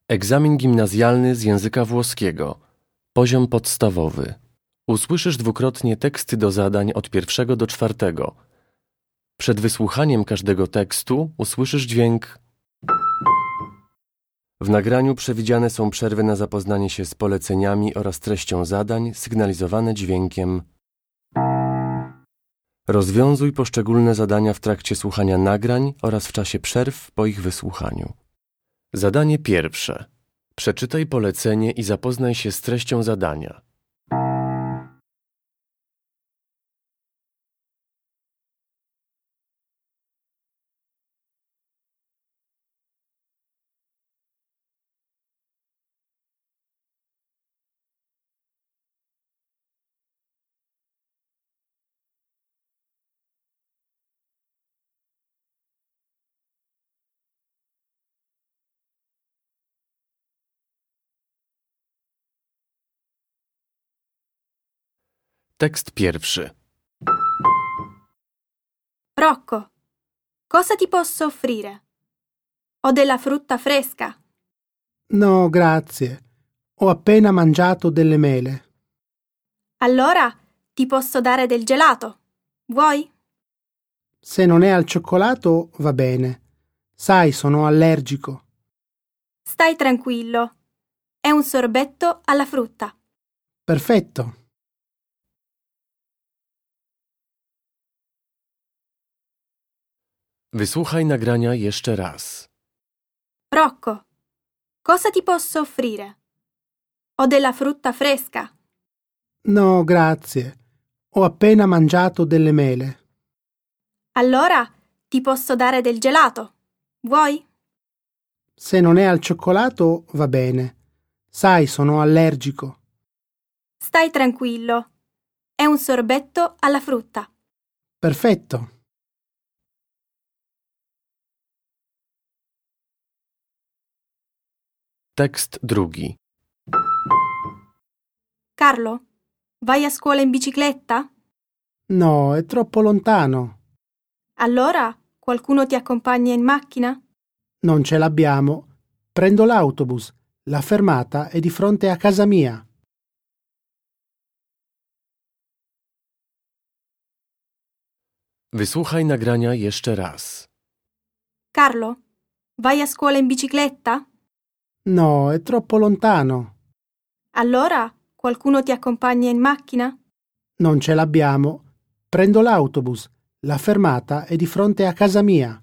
Egzamin gimnazjalny z języka włoskiego. Poziom podstawowy. Usłyszysz dwukrotnie teksty do zadań od 1 do 4. Przed wysłuchaniem każdego tekstu usłyszysz dźwięk. W nagraniu przewidziane są przerwy na zapoznanie się z poleceniami oraz treścią zadań, sygnalizowane dźwiękiem. Rozwiązuj poszczególne zadania w trakcie słuchania nagrań oraz w czasie przerw po ich wysłuchaniu. Zadanie pierwsze. Przeczytaj polecenie i zapoznaj się z treścią zadania. Tekst pierwszy. Rocco, cosa ti posso offrire? Ho della frutta fresca. No, grazie. Ho appena mangiato delle mele. Allora ti posso dare del gelato. Vuoi? Se non è al cioccolato, va bene. Sai, sono allergico. Stai tranquillo. È un sorbetto alla frutta. Perfetto. Wysłuchaj nagrania jeszcze raz. Rocco, cosa ti posso offrire? Ho della frutta fresca. No, grazie. Ho appena mangiato delle mele. Allora ti posso dare del gelato. Vuoi? Se non è al cioccolato, va bene. Sai, sono allergico. Stai tranquillo. È un sorbetto alla frutta. Perfetto. Tekst drugi. Carlo, vai a scuola in bicicletta? No, è troppo lontano. Allora qualcuno ti accompagna in macchina? Non ce l'abbiamo. Prendo l'autobus. La fermata è di fronte a casa mia. Wysłuchaj nagrania jeszcze raz. Carlo, vai a scuola in bicicletta? No, è troppo lontano. Allora qualcuno ti accompagna in macchina? Non ce l'abbiamo. Prendo l'autobus. La fermata è di fronte a casa mia.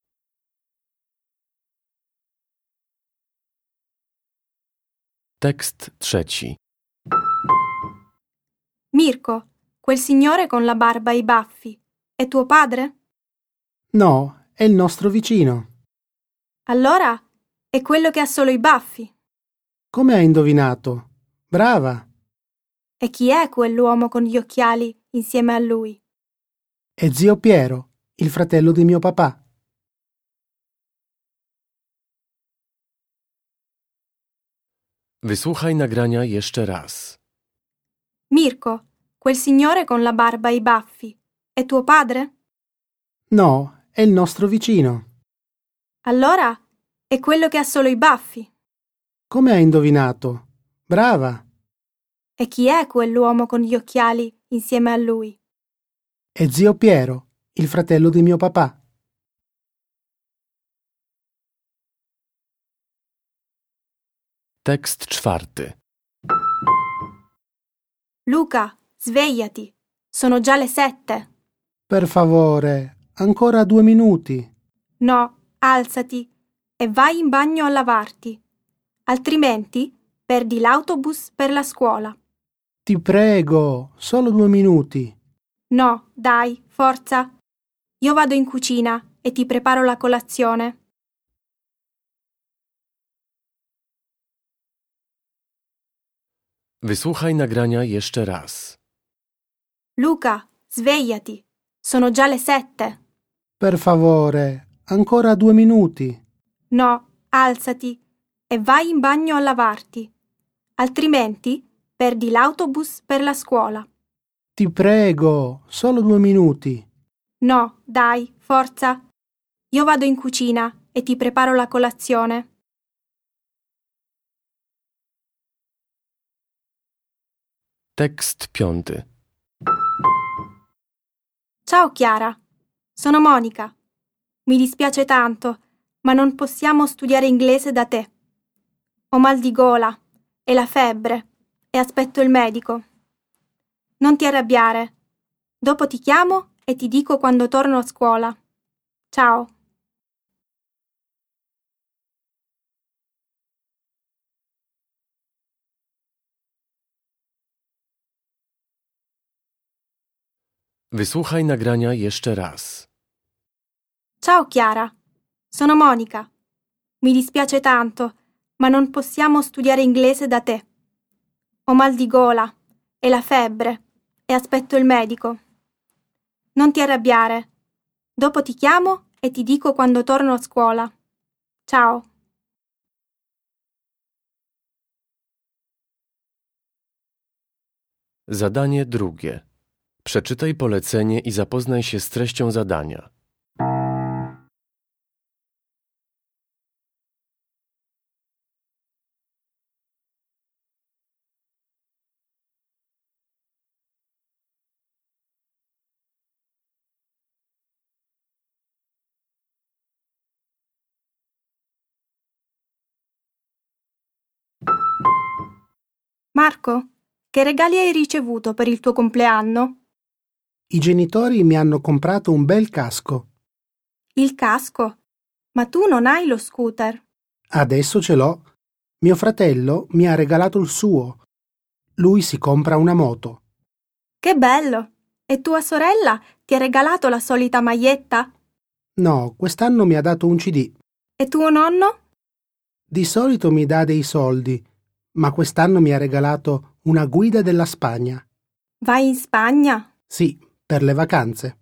Tekst trzeci. Mirko, quel signore con la barba e i baffi, è tuo padre? No, è il nostro vicino. Allora è quello che ha solo i baffi. Come hai indovinato? Brava! E chi è quell'uomo con gli occhiali insieme a lui? È zio Piero, il fratello di mio papà. Wysłuchaj nagrania jeszcze raz. Mirko, quel signore con la barba e i baffi, è tuo padre? No, è il nostro vicino. Allora è quello che ha solo i baffi. Come hai indovinato? Brava! E chi è quell'uomo con gli occhiali insieme a lui? È zio Piero, il fratello di mio papà. Tekst czwarty. Luca, svegliati. Sono già le 7. Per favore, ancora 2 minuti. No, alzati e vai in bagno a lavarti. Altrimenti perdi l'autobus per la scuola. Ti prego, solo 2 minuti. No, dai, forza. Io vado in cucina e ti preparo la colazione. Wysłuchaj nagrania jeszcze raz. Luca, svegliati. Sono già le 7. Per favore, ancora 2 minuti. No, alzati e vai in bagno a lavarti. Altrimenti perdi l'autobus per la scuola. Ti prego, solo 2 minuti. No, dai, forza. Io vado in cucina e ti preparo la colazione. Tekst 5. Ciao Chiara, sono Monica. Mi dispiace tanto, ma non possiamo studiare inglese da te. Ho mal di gola e la febbre e aspetto il medico. Non ti arrabbiare. Dopo ti chiamo e ti dico quando torno a scuola. Ciao. Wysłuchaj nagrania jeszcze raz. Ciao Chiara, sono Monica. Mi dispiace tanto, ma non possiamo studiare inglese da te. Ho mal di gola e la febbre e aspetto il medico. Non ti arrabbiare. Dopo ti chiamo e ti dico quando torno a scuola. Ciao. Zadanie drugie. Przeczytaj polecenie i zapoznaj się z treścią zadania. Marco, che regali hai ricevuto per il tuo compleanno? I genitori mi hanno comprato un bel casco. Il casco? Ma tu non hai lo scooter. Adesso ce l'ho. Mio fratello mi ha regalato il suo. Lui si compra una moto. Che bello! E tua sorella ti ha regalato la solita maglietta? No, quest'anno mi ha dato un CD. E tuo nonno? Di solito mi dà dei soldi, ma quest'anno mi ha regalato una guida della Spagna. Vai in Spagna? Sì, per le vacanze.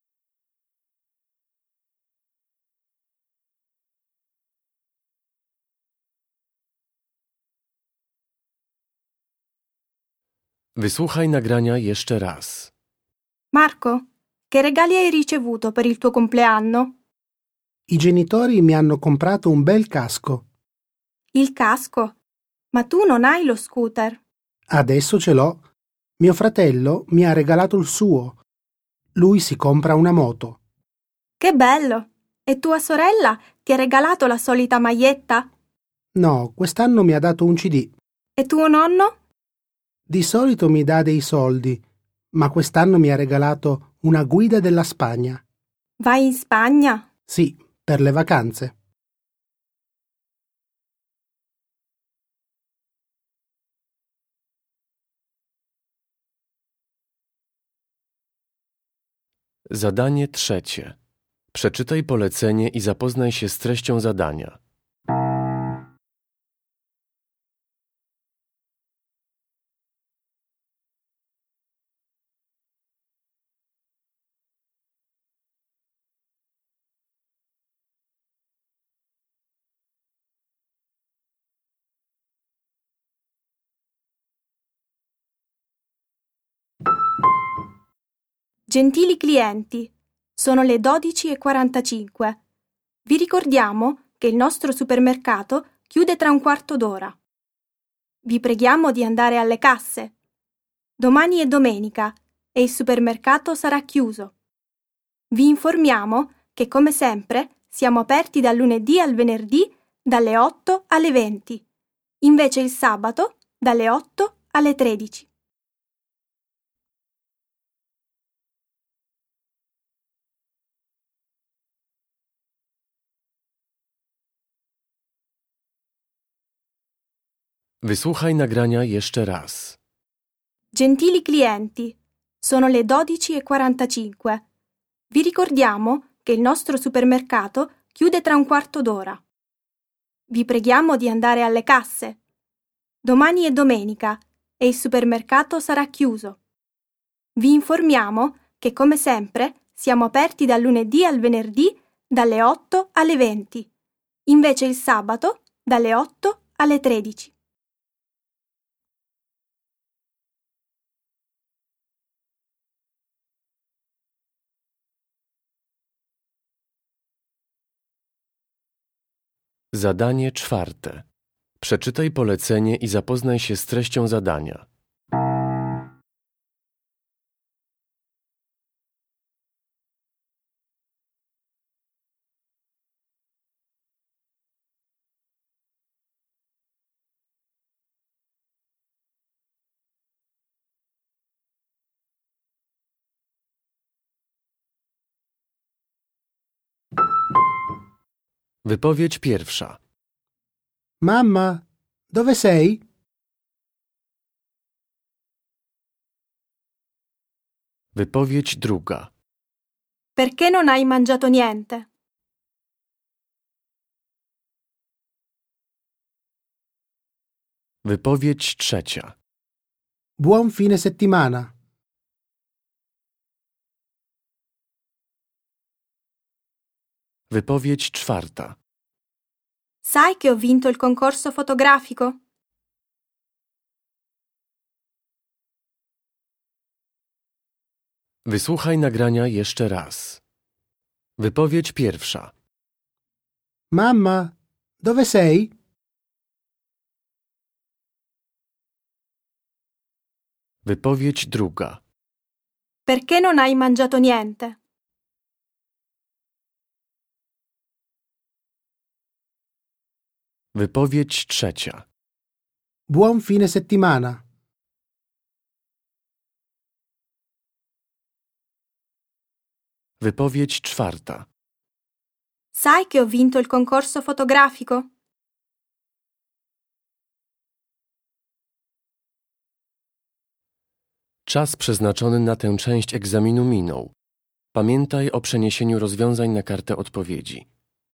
Wysłuchaj nagrania jeszcze raz. Marco, che regali hai ricevuto per il tuo compleanno? I genitori mi hanno comprato un bel casco. Il casco? Ma tu non hai lo scooter. Adesso ce l'ho. Mio fratello mi ha regalato il suo. Lui si compra una moto. Che bello! E tua sorella ti ha regalato la solita maglietta? No, quest'anno mi ha dato un CD. E tuo nonno? Di solito mi dà dei soldi, ma quest'anno mi ha regalato una guida della Spagna. Vai in Spagna? Sì, per le vacanze. Zadanie trzecie. Przeczytaj polecenie i zapoznaj się z treścią zadania. Gentili clienti, sono le 12:45. Vi ricordiamo che il nostro supermercato chiude tra un quarto d'ora. Vi preghiamo di andare alle casse. Domani è domenica e il supermercato sarà chiuso. Vi informiamo che, come sempre, siamo aperti dal lunedì al venerdì dalle 8 alle 20, invece il sabato dalle 8 alle 13. Wysłuchaj nagrania jeszcze raz. Gentili clienti, sono le 12:45. Vi ricordiamo che il nostro supermercato chiude tra un quarto d'ora. Vi preghiamo di andare alle casse. Domani è domenica e il supermercato sarà chiuso. Vi informiamo che, come sempre, siamo aperti dal lunedì al venerdì dalle 8 alle 20, invece il sabato dalle 8 alle 13. Zadanie czwarte. Przeczytaj polecenie i zapoznaj się z treścią zadania. Wypowiedź pierwsza. Mamma, dove sei? Wypowiedź druga. Perché non hai mangiato niente? Wypowiedź trzecia. Buon fine settimana. Wypowiedź czwarta. Sai che ho vinto il concorso fotografico? Wysłuchaj nagrania jeszcze raz. Wypowiedź pierwsza. Mamma, dove sei? Wypowiedź druga. Perché non hai mangiato niente? Wypowiedź trzecia. Buon fine settimana. Wypowiedź czwarta. Sai che ho vinto il concorso fotografico? Czas przeznaczony na tę część egzaminu minął. Pamiętaj o przeniesieniu rozwiązań na kartę odpowiedzi.